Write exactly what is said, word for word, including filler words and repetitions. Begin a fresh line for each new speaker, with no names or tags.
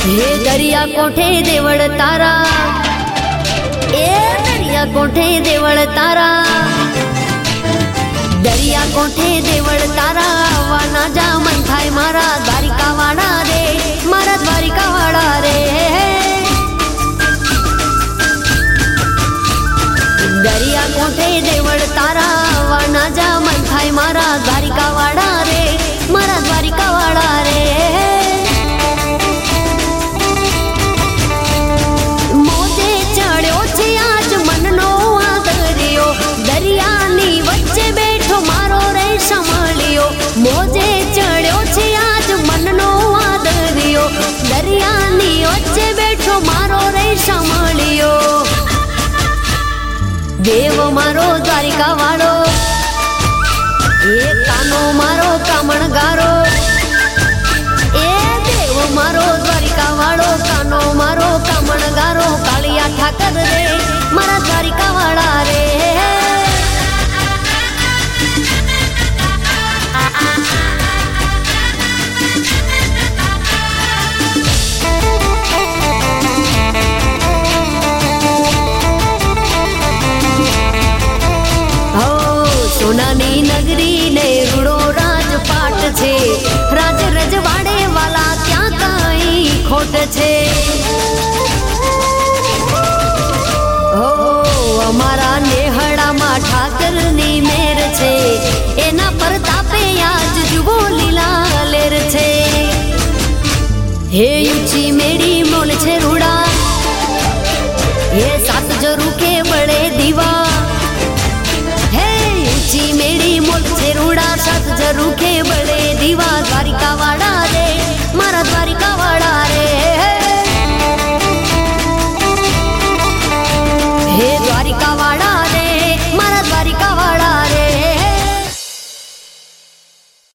हे दरिया कोठे देवड़ तारा, ए दरिया कोठे देवड़ तारा, दरिया कोठे देवड़ तारा, वाना जा मन थाय मारा द्वारिका वाड़ा रे, मारा द्वारिका वाड़ा रे। दरिया कोठे देवड़ तारा, वाना जा मन थाय मारा द्वारिका वाड़ा रे, मारा द्वारिका वाड़ा रे। मोजे चढ़्यो छे आज मननो आदरियो, दरियानी वच्चे बैठो मारो रे संभाळियो। मोजे चढ़्यो छे आज मननो आदरियो, दरियानी वच्चे बैठो मारो रे संभाळियो। देव मारो द्वारिका वाड़ो, ए कानो मारो कामणगारो, ए देव मारो द्वारिका वाड़ो, कानो मारो कामणगारो, कालिया ठाकर रे मारा द्वारिका वाड़ा रे। सोनानी नगरी ने रूड़ो राजपाट छे, राज रजवाड़े वाला क्या काई खोट छे। ओ अमारा नेहड़ा मा ठाकर नी मेर छे, एना प्रतापे आज जुबो लीला लेर छे। हे ऊंची मेरी मोल छे रूड़ा, ये सात जरू के बड़े दीवा। मेरी मोल छे रूड़ा, सात जरू के बड़े दीवा, द्वारिका वाड़ा